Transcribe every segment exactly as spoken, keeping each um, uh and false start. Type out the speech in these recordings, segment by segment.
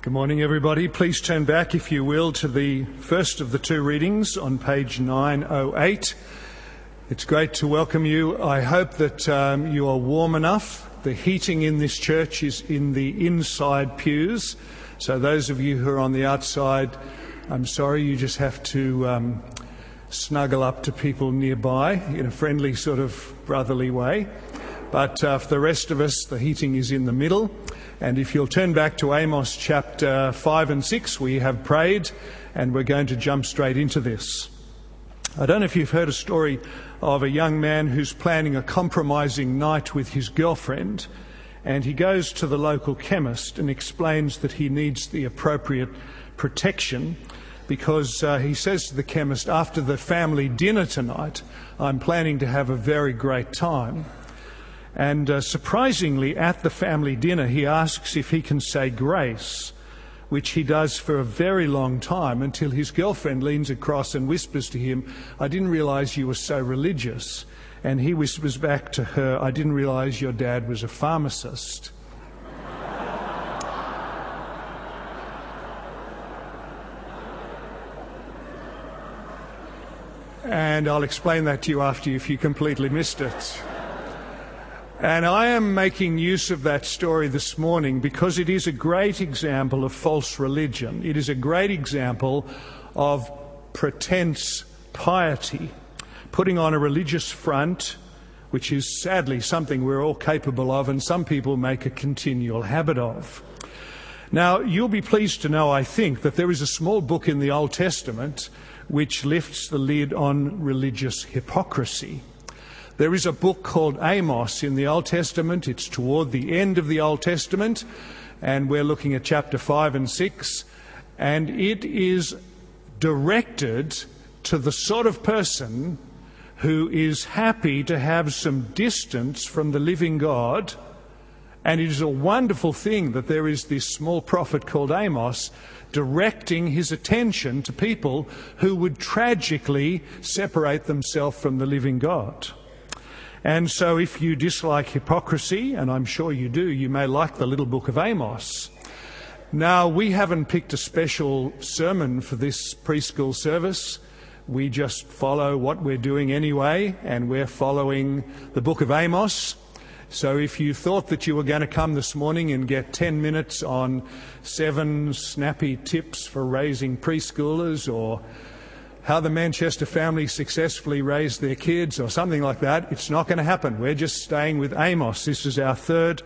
Good morning, everybody. Please turn back, if you will, to the first of the two readings on page nine oh eight. It's great to welcome you. I hope that um, you are warm enough. The heating in this church is in the inside pews. So those of you who are on the outside, I'm sorry, you just have to um, snuggle up to people nearby in a friendly sort of brotherly way. But uh, for the rest of us, the heating is in the middle. And if you'll turn back to Amos chapter five and six, we have prayed and we're going to jump straight into this. I don't know if you've heard a story of a young man who's planning a compromising night with his girlfriend, and he goes to the local chemist and explains that he needs the appropriate protection because uh, he says to the chemist, after the family dinner tonight, I'm planning to have a very great time. And uh, surprisingly, at the family dinner, he asks if he can say grace, which he does for a very long time until his girlfriend leans across and whispers to him, I didn't realize you were so religious. And he whispers back to her, I didn't realize your dad was a pharmacist. And I'll explain that to you after if you completely missed it. And I am making use of that story this morning because it is a great example of false religion. It is a great example of pretense piety, putting on a religious front, which is sadly something we're all capable of and some people make a continual habit of. Now, you'll be pleased to know, I think, that there is a small book in the Old Testament which lifts the lid on religious hypocrisy. There is a book called Amos in the Old Testament. It's toward the end of the Old Testament, and we're looking at chapter five and six, and it is directed to the sort of person who is happy to have some distance from the living God. And it is a wonderful thing that there is this small prophet called Amos directing his attention to people who would tragically separate themselves from the living God. And so if you dislike hypocrisy, and I'm sure you do, you may like the little book of Amos. Now, we haven't picked a special sermon for this preschool service. We just follow what we're doing anyway, and we're following the book of Amos. So if you thought that you were going to come this morning and get ten minutes on seven snappy tips for raising preschoolers, or how the Manchester family successfully raised their kids, or something like that, it's not going to happen. We're just staying with Amos. This is our third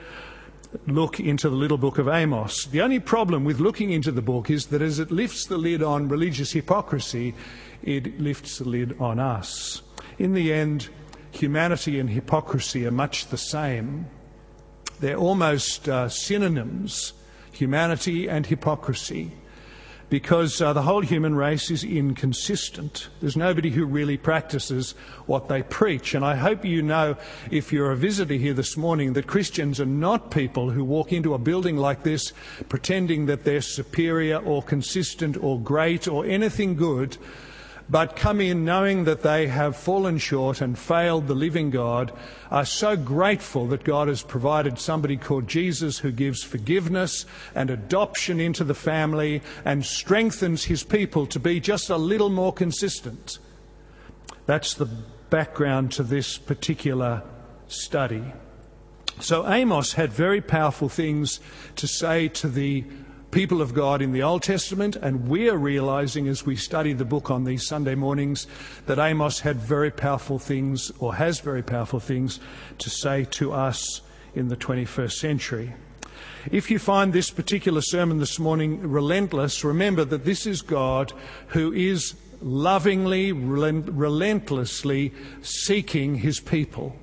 look into the little book of Amos. The only problem with looking into the book is that as it lifts the lid on religious hypocrisy, it lifts the lid on us. In the end, humanity and hypocrisy are much the same. They're almost uh, synonyms, humanity and hypocrisy. Because uh, the whole human race is inconsistent. There's nobody who really practices what they preach. And I hope you know, if you're a visitor here this morning, that Christians are not people who walk into a building like this pretending that they're superior or consistent or great or anything good, but come in knowing that they have fallen short and failed the living God, are so grateful that God has provided somebody called Jesus who gives forgiveness and adoption into the family and strengthens his people to be just a little more consistent. That's the background to this particular study. So Amos had very powerful things to say to the people of God in the Old Testament, and we are realizing as we study the book on these Sunday mornings that Amos had very powerful things, or has very powerful things, to say to us in the twenty-first century. If you find this particular sermon this morning relentless, remember that this is God who is lovingly, relentlessly seeking his people.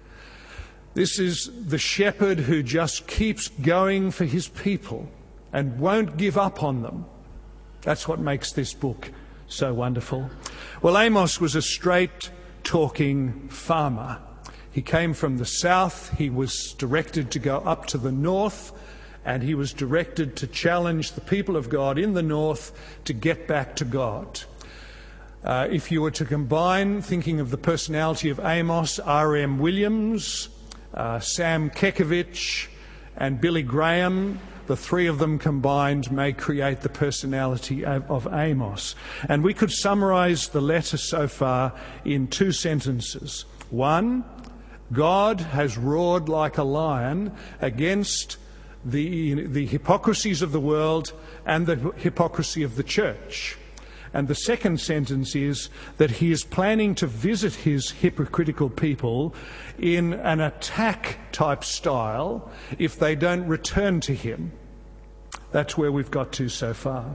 This is the shepherd who just keeps going for his people and won't give up on them. That's what makes this book so wonderful. Well, Amos was a straight-talking farmer. He came from the south. He was directed to go up to the north, and he was directed to challenge the people of God in the north to get back to God. Uh, if you were to combine, thinking of the personality of Amos, R M Williams, uh, Sam Kekovich, and Billy Graham, the three of them combined may create the personality of Amos. And we could summarize the letter so far in two sentences. One, God has roared like a lion against the, the hypocrisies of the world and the hypocrisy of the church. And the second sentence is that he is planning to visit his hypocritical people in an attack-type style if they don't return to him. That's where we've got to so far.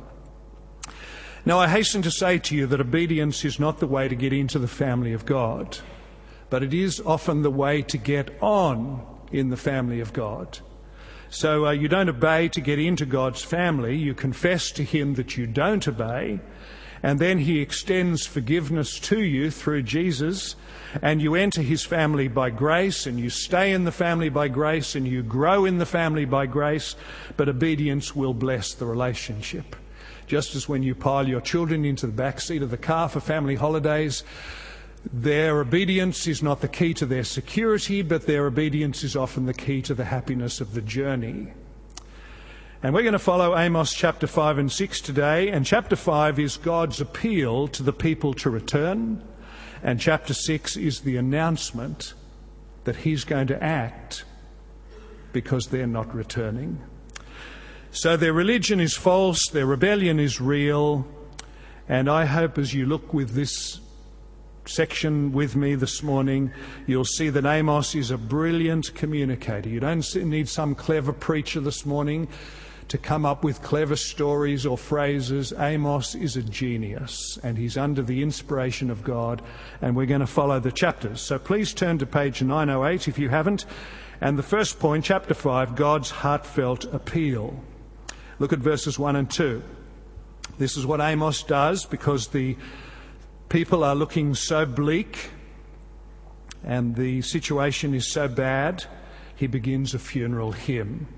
Now, I hasten to say to you that obedience is not the way to get into the family of God, but it is often the way to get on in the family of God. So uh, you don't obey to get into God's family. You confess to him that you don't obey, and then he extends forgiveness to you through Jesus, and you enter his family by grace, and you stay in the family by grace, and you grow in the family by grace, but obedience will bless the relationship. Just as when you pile your children into the back seat of the car for family holidays, their obedience is not the key to their security, but their obedience is often the key to the happiness of the journey. And we're going to follow Amos chapter five and six today. And chapter five is God's appeal to the people to return. And chapter six is the announcement that he's going to act because they're not returning. So their religion is false, their rebellion is real. And I hope as you look with this section with me this morning, you'll see that Amos is a brilliant communicator. You don't need some clever preacher this morning to come up with clever stories or phrases. Amos is a genius, and he's under the inspiration of God, and we're going to follow the chapters. So please turn to page nine oh eight if you haven't. And the first point, chapter five, God's heartfelt appeal. Look at verses one and two. This is what Amos does because the people are looking so bleak and the situation is so bad. He begins a funeral hymn.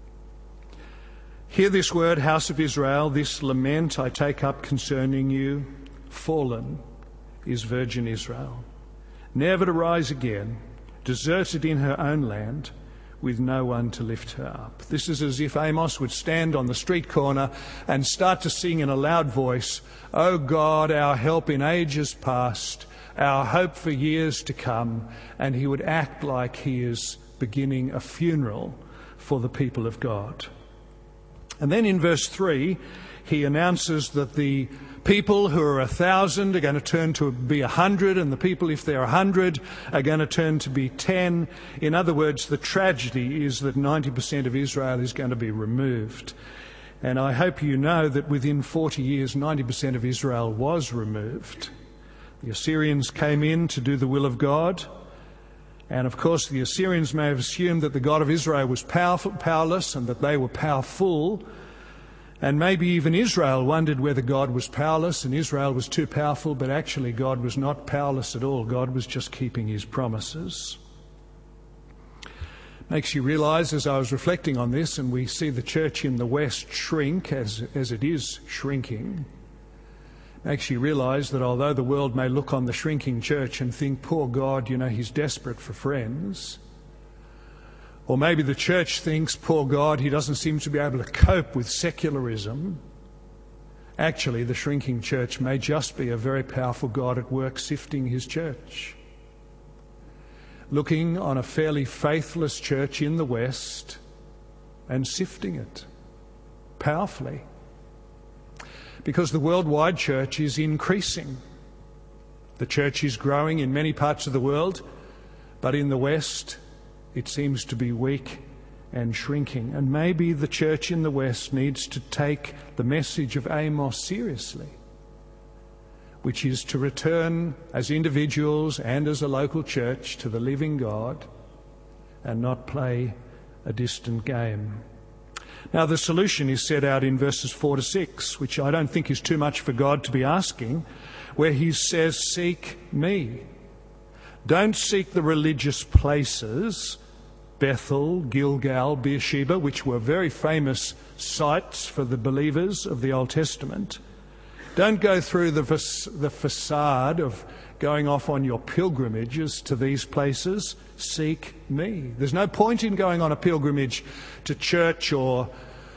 Hear this word, house of Israel, this lament I take up concerning you. Fallen is virgin Israel, never to rise again, deserted in her own land, with no one to lift her up. This is as if Amos would stand on the street corner and start to sing in a loud voice, O God, our help in ages past, our hope for years to come. And he would act like he is beginning a funeral for the people of God. And then in verse three, he announces that the people who are a thousand are going to turn to be a hundred, and the people, if they're a hundred, are going to turn to be ten. In other words, the tragedy is that ninety percent of Israel is going to be removed. And I hope you know that within forty years, ninety percent of Israel was removed. The Assyrians came in to do the will of God. And of course, the Assyrians may have assumed that the God of Israel was powerful, powerless, and that they were powerful. And maybe even Israel wondered whether God was powerless and Israel was too powerful, but actually God was not powerless at all. God was just keeping his promises. Makes you realize, as I was reflecting on this, and we see the church in the West shrink as, as it is shrinking, makes you realize that although the world may look on the shrinking church and think, poor God, you know, he's desperate for friends. Or maybe the church thinks, poor God, he doesn't seem to be able to cope with secularism. Actually, the shrinking church may just be a very powerful God at work sifting his church. Looking on a fairly faithless church in the West and sifting it powerfully. Because the worldwide church is increasing. The church is growing in many parts of the world, but in the West it seems to be weak and shrinking. And maybe the church in the West needs to take the message of Amos seriously, which is to return as individuals and as a local church to the living God and not play a distant game. Now, the solution is set out in verses four to six, which I don't think is too much for God to be asking, where he says, seek me. Don't seek the religious places, Bethel, Gilgal, Beersheba, which were very famous sites for the believers of the Old Testament. Don't go through the, the facade of going off on your pilgrimages to these places. Seek me. There's no point in going on a pilgrimage to church or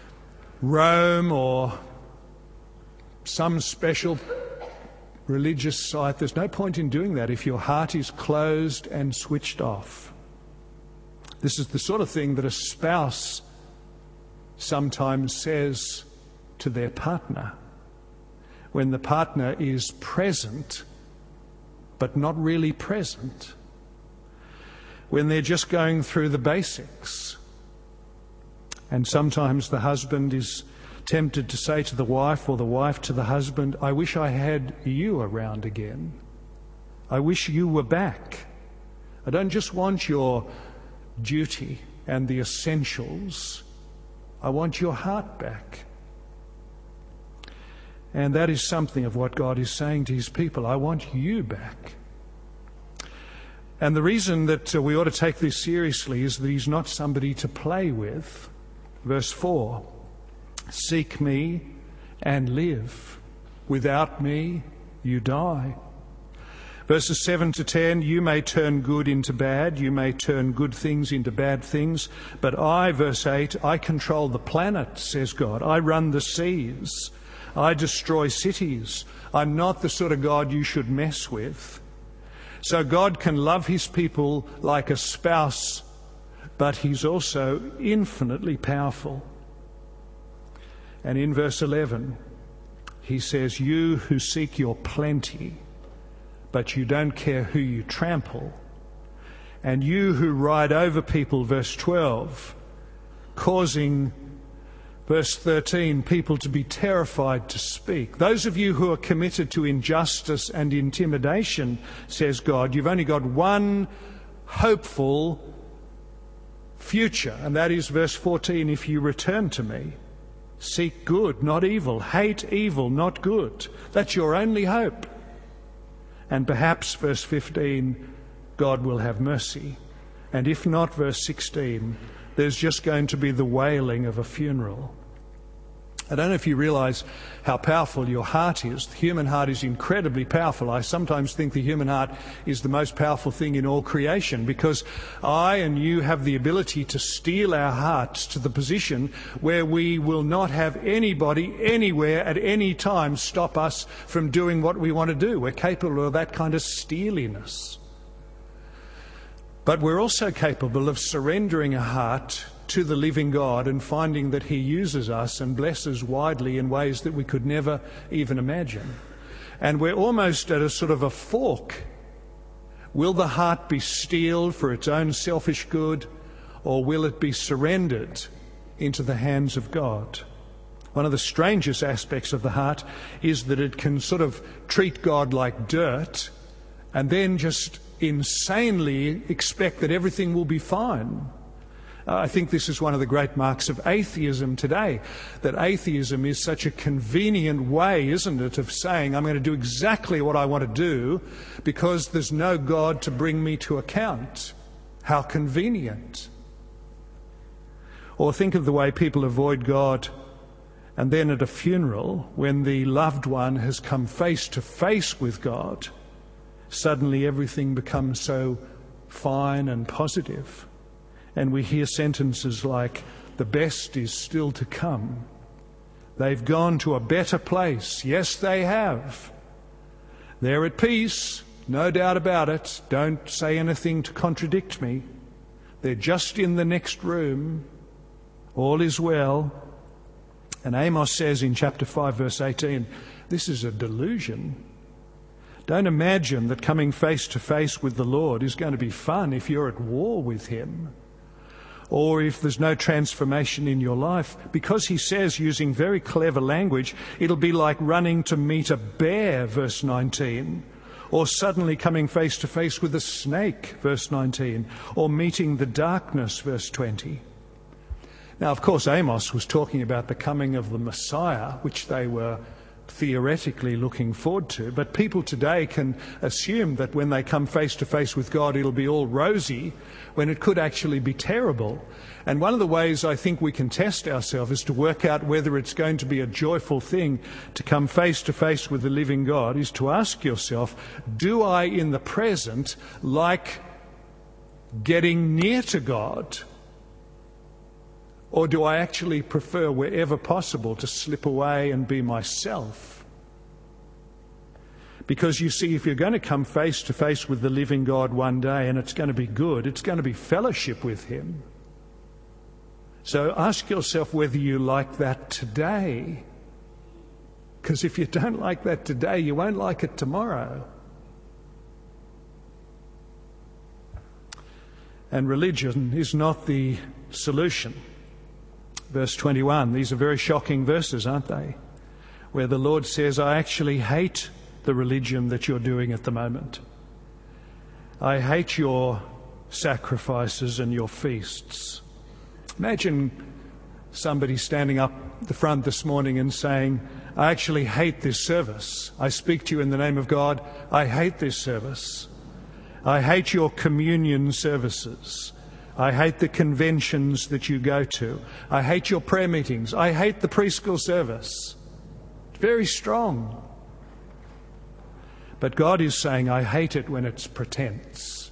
Rome or some special religious site. There's no point in doing that if your heart is closed and switched off. This is the sort of thing that a spouse sometimes says to their partner when the partner is present but not really present, when they're just going through the basics. And sometimes the husband is tempted to say to the wife, or the wife to the husband, I wish I had you around again. I wish you were back. I don't just want your duty and the essentials. I want your heart back. And that is something of what God is saying to his people. I want you back. And the reason that uh, we ought to take this seriously is that he's not somebody to play with. Verse four, seek me and live. Without me, you die. Verses seven to ten, you may turn good into bad, you may turn good things into bad things, but I, verse eight, I control the planet, says God. I run the seas. I destroy cities. I'm not the sort of God you should mess with. So God can love his people like a spouse, but he's also infinitely powerful. And in verse eleven, he says, you who seek your plenty, but you don't care who you trample, and you who ride over people, verse twelve, causing, verse thirteen, people to be terrified to speak. Those of you who are committed to injustice and intimidation, says God, you've only got one hopeful future, and that is verse fourteen, if you return to me. Seek good, not evil. Hate evil, not good. That's your only hope. And perhaps, verse fifteen, God will have mercy. And if not, verse sixteen, there's just going to be the wailing of a funeral. I don't know if you realise how powerful your heart is. The human heart is incredibly powerful. I sometimes think the human heart is the most powerful thing in all creation, because I and you have the ability to steel our hearts to the position where we will not have anybody anywhere at any time stop us from doing what we want to do. We're capable of that kind of steeliness. But we're also capable of surrendering a heart to the living God and finding that he uses us and blesses widely in ways that we could never even imagine. And we're almost at a sort of a fork. Will the heart be steeled for its own selfish good, or will it be surrendered into the hands of God? One of the strangest aspects of the heart is that it can sort of treat God like dirt and then just insanely expect that everything will be fine. Uh, I think this is one of the great marks of atheism today, that atheism is such a convenient way, isn't it, of saying I'm going to do exactly what I want to do because there's no God to bring me to account. How convenient. Or think of the way people avoid God, and then at a funeral, when the loved one has come face to face with God, suddenly everything becomes so fine and positive. And we hear sentences like, the best is still to come. They've gone to a better place. Yes, they have. They're at peace, no doubt about it. Don't say anything to contradict me. They're just in the next room. All is well. And Amos says in chapter five, verse eighteen, this is a delusion. Don't imagine that coming face to face with the Lord is going to be fun if you're at war with him, or if there's no transformation in your life. Because he says, using very clever language, it'll be like running to meet a bear, verse nineteen, or suddenly coming face to face with a snake, verse nineteen, or meeting the darkness, verse twenty. Now, of course, Amos was talking about the coming of the Messiah, which they were theoretically looking forward to, but people today can assume that when they come face to face with God it'll be all rosy, when it could actually be terrible. And one of the ways I think we can test ourselves is to work out whether it's going to be a joyful thing to come face to face with the living God, is to ask yourself, do I in the present like getting near to God, Or do I actually prefer, wherever possible, to slip away and be myself? Because you see, if you're going to come face to face with the living God one day, and it's going to be good, it's going to be fellowship with him. So ask yourself whether you like that today. Because if you don't like that today, you won't like it tomorrow. And religion is not the solution. Verse twenty-one, these are very shocking verses, aren't they? Where the Lord says, I actually hate the religion that you're doing at the moment. I hate your sacrifices and your feasts. Imagine somebody standing up the front this morning and saying, I actually hate this service. I speak to you in the name of God. I hate this service. I hate your communion services. I hate the conventions that you go to. I hate your prayer meetings. I hate the preschool service. It's very strong. But God is saying, I hate it when it's pretense.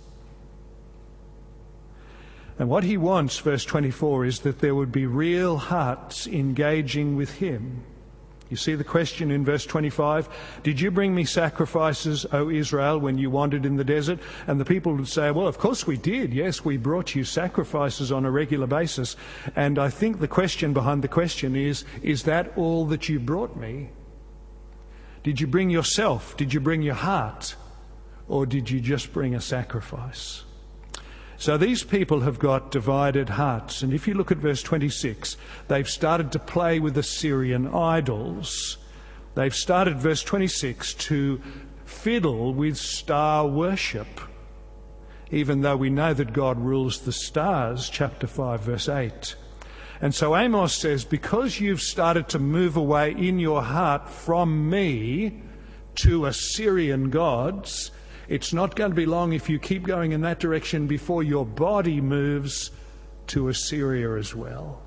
And what he wants, verse twenty-four, is that there would be real hearts engaging with him. You see the question in verse twenty-five, did you bring me sacrifices, O Israel, when you wandered in the desert? And the people would say, well, of course we did. Yes, we brought you sacrifices on a regular basis. And I think the question behind the question is, is that all that you brought me? Did you bring yourself? Did you bring your heart? Or did you just bring a sacrifice? So these people have got divided hearts. And if you look at verse twenty-six, they've started to play with Assyrian idols. They've started, verse twenty-six, to fiddle with star worship, even though we know that God rules the stars, chapter five, verse eight. And so Amos says, because you've started to move away in your heart from me to Assyrian gods, it's not going to be long if you keep going in that direction before your body moves to Assyria as well.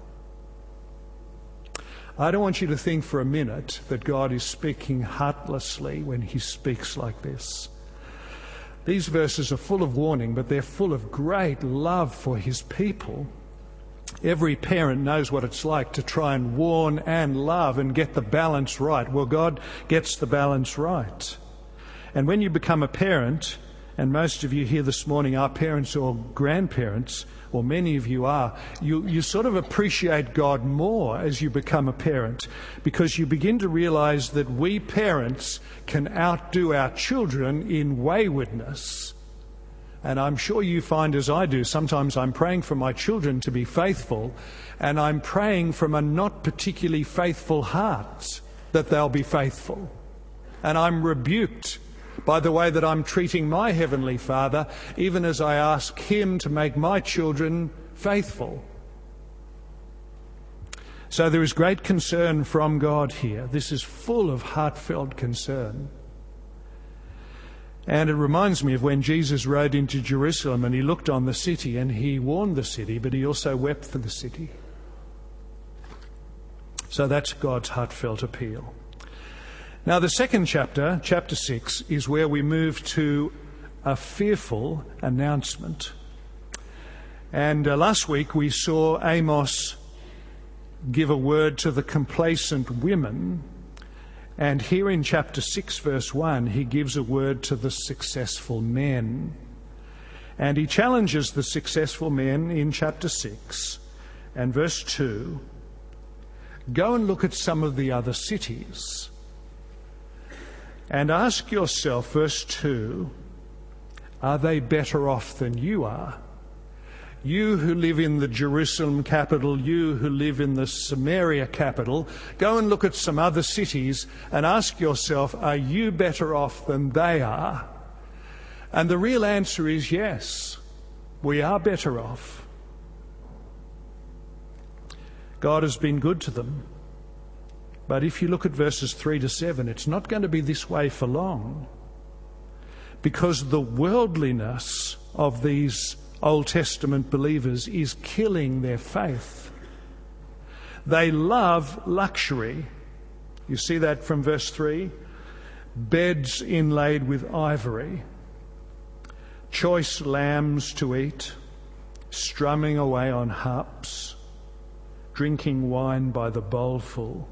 I don't want you to think for a minute that God is speaking heartlessly when he speaks like this. These verses are full of warning, but they're full of great love for his people. Every parent knows what it's like to try and warn and love and get the balance right. Well, God gets the balance right. And when you become a parent, and most of you here this morning are parents or grandparents, or many of you are, you, you sort of appreciate God more as you become a parent, because you begin to realize that we parents can outdo our children in waywardness. And I'm sure you find, as I do, sometimes I'm praying for my children to be faithful, and I'm praying from a not particularly faithful heart that they'll be faithful. And I'm rebuked by the way that I'm treating my Heavenly Father, even as I ask him to make my children faithful. So there is great concern from God here. This is full of heartfelt concern. And it reminds me of when Jesus rode into Jerusalem and he looked on the city and he warned the city, but he also wept for the city. So that's God's heartfelt appeal. Now the second chapter, chapter six, is where we move to a fearful announcement. And uh, last week we saw Amos give a word to the complacent women. And here in chapter six, verse one, he gives a word to the successful men. And he challenges the successful men in chapter six and verse two. Go and look at some of the other cities and ask yourself, verse two, are they better off than you are? You who live in the Jerusalem capital, you who live in the Samaria capital, go and look at some other cities and ask yourself, are you better off than they are? And the real answer is yes, we are better off. God has been good to them. But if you look at verses three to seven, it's not going to be this way for long, because the worldliness of these Old Testament believers is killing their faith. They love luxury. You see that from verse three? Beds inlaid with ivory, choice lambs to eat, strumming away on harps, drinking wine by the bowlful.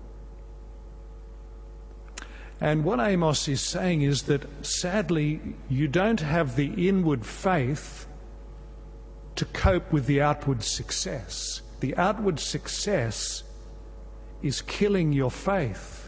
And what Amos is saying is that, sadly, you don't have the inward faith to cope with the outward success. The outward success is killing your faith.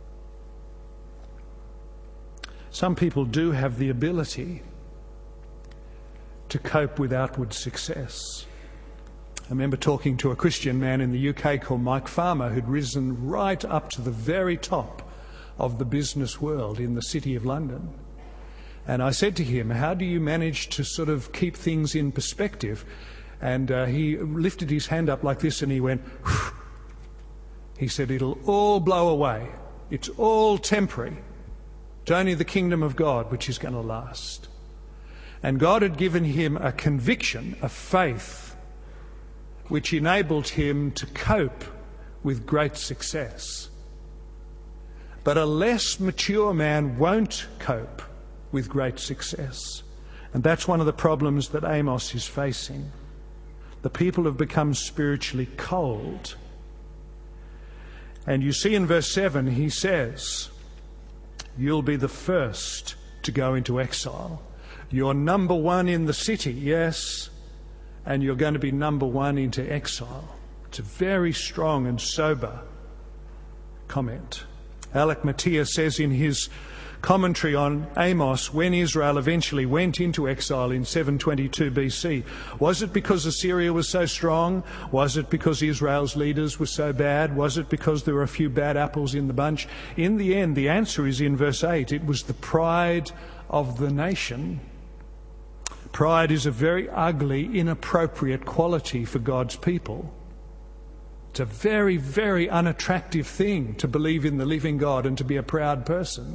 Some people do have the ability to cope with outward success. I remember talking to a Christian man in the U K called Mike Farmer, who'd risen right up to the very top of the business world in the City of London. And I said to him, how do you manage to sort of keep things in perspective? And uh, he lifted his hand up like this and he went, whew. He said, it'll all blow away. It's all temporary. It's only the kingdom of God which is going to last. And God had given him a conviction, a faith, which enabled him to cope with great success. But a less mature man won't cope with great success. And that's one of the problems that Amos is facing. The people have become spiritually cold. And you see in verse seven, he says, you'll be the first to go into exile. You're number one in the city, yes, and you're going to be number one into exile. It's a very strong and sober comment. Alec Matthias says in his commentary on Amos, when Israel eventually went into exile in seven twenty-two B C, was it because Assyria was so strong? Was it because Israel's leaders were so bad? Was it because there were a few bad apples in the bunch? In the end, the answer is in verse eight. It was the pride of the nation. Pride is a very ugly, inappropriate quality for God's people. It's a very, very unattractive thing to believe in the living God and to be a proud person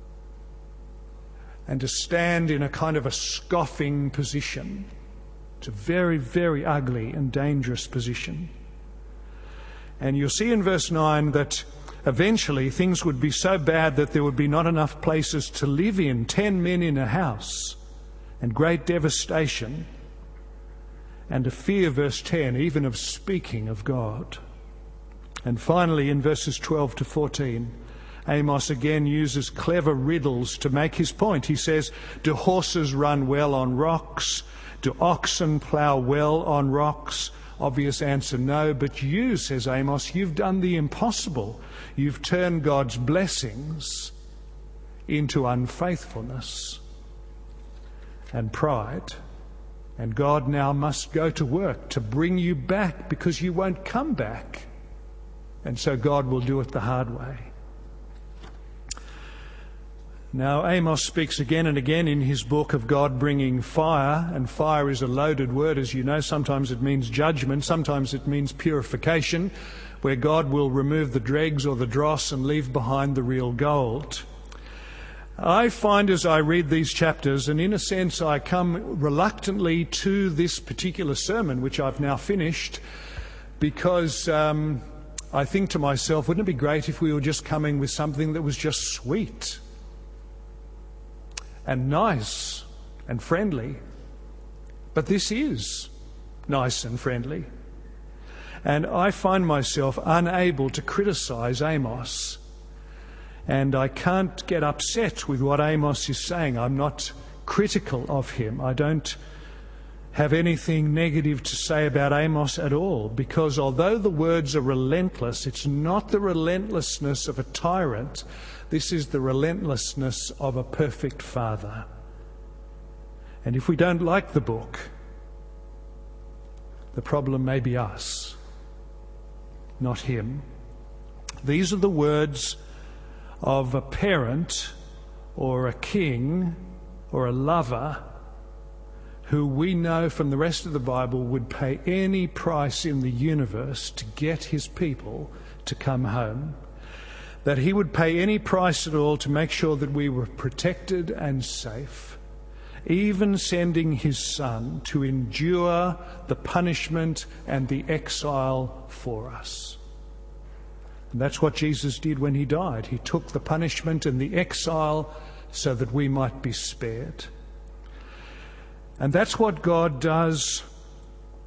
and to stand in a kind of a scoffing position. It's a very, very ugly and dangerous position. And you'll see in verse nine that eventually things would be so bad that there would be not enough places to live in, ten men in a house, and great devastation, and a fear, verse ten, even of speaking of God. And finally, in verses twelve to fourteen, Amos again uses clever riddles to make his point. He says, do horses run well on rocks? Do oxen plough well on rocks? Obvious answer, no. But you, says Amos, you've done the impossible. You've turned God's blessings into unfaithfulness and pride. And God now must go to work to bring you back because you won't come back. And so God will do it the hard way. Now, Amos speaks again and again in his book of God bringing fire, and fire is a loaded word, as you know. Sometimes it means judgment, sometimes it means purification, where God will remove the dregs or the dross and leave behind the real gold. I find as I read these chapters, and in a sense I come reluctantly to this particular sermon, which I've now finished, because um, I think to myself, wouldn't it be great if we were just coming with something that was just sweet and nice and friendly? But this is nice and friendly. And I find myself unable to criticize Amos. And I can't get upset with what Amos is saying. I'm not critical of him. I don't have anything negative to say about Amos at all, because although the words are relentless, it's not the relentlessness of a tyrant. This is the relentlessness of a perfect Father. And if we don't like the book, the problem may be us, not him. These are the words of a parent or a king or a lover who we know from the rest of the Bible would pay any price in the universe to get his people to come home. That he would pay any price at all to make sure that we were protected and safe, even sending his son to endure the punishment and the exile for us. And that's what Jesus did when he died. He took the punishment and the exile so that we might be spared. And that's what God does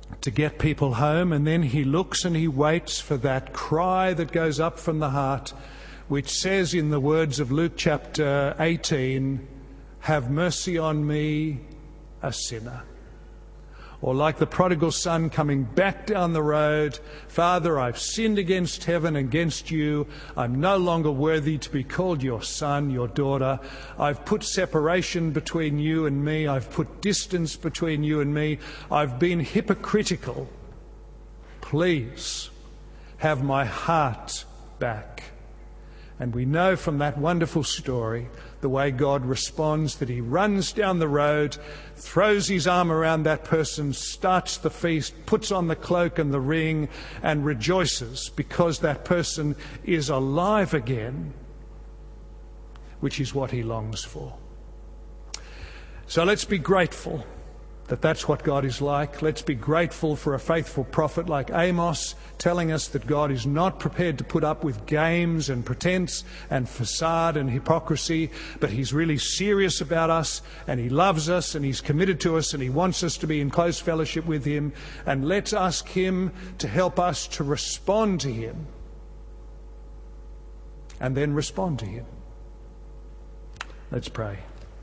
to get people home, and then he looks and he waits for that cry that goes up from the heart, which says in the words of Luke chapter eighteen, "Have mercy on me, a sinner." Or like the prodigal son coming back down the road, "Father, I've sinned against heaven, against you. I'm no longer worthy to be called your son, your daughter. I've put separation between you and me. I've put distance between you and me. I've been hypocritical. Please have my heart back." And we know from that wonderful story the way God responds, that he runs down the road, throws his arm around that person, starts the feast, puts on the cloak and the ring, and rejoices because that person is alive again, which is what he longs for. So let's be grateful that that's what God is like. Let's be grateful for a faithful prophet like Amos telling us that God is not prepared to put up with games and pretense and facade and hypocrisy, but he's really serious about us, and he loves us, and he's committed to us, and he wants us to be in close fellowship with him. And let's ask him to help us to respond to him and then respond to him. Let's pray.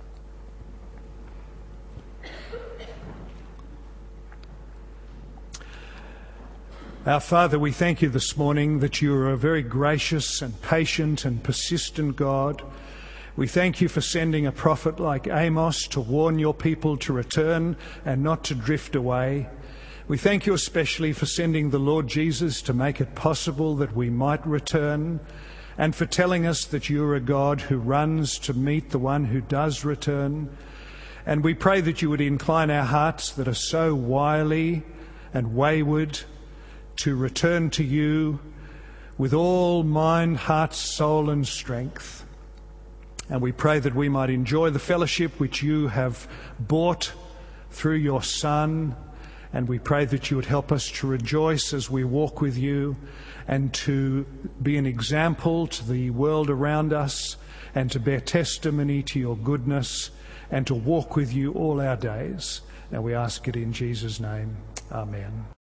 Our Father, we thank you this morning that you are a very gracious and patient and persistent God. We thank you for sending a prophet like Amos to warn your people to return and not to drift away. We thank you especially for sending the Lord Jesus to make it possible that we might return, and for telling us that you are a God who runs to meet the one who does return. And we pray that you would incline our hearts that are so wily and wayward to return to you with all mind, heart, soul and strength. And we pray that we might enjoy the fellowship which you have bought through your Son. And we pray that you would help us to rejoice as we walk with you, and to be an example to the world around us, and to bear testimony to your goodness, and to walk with you all our days. And we ask it in Jesus' name. Amen.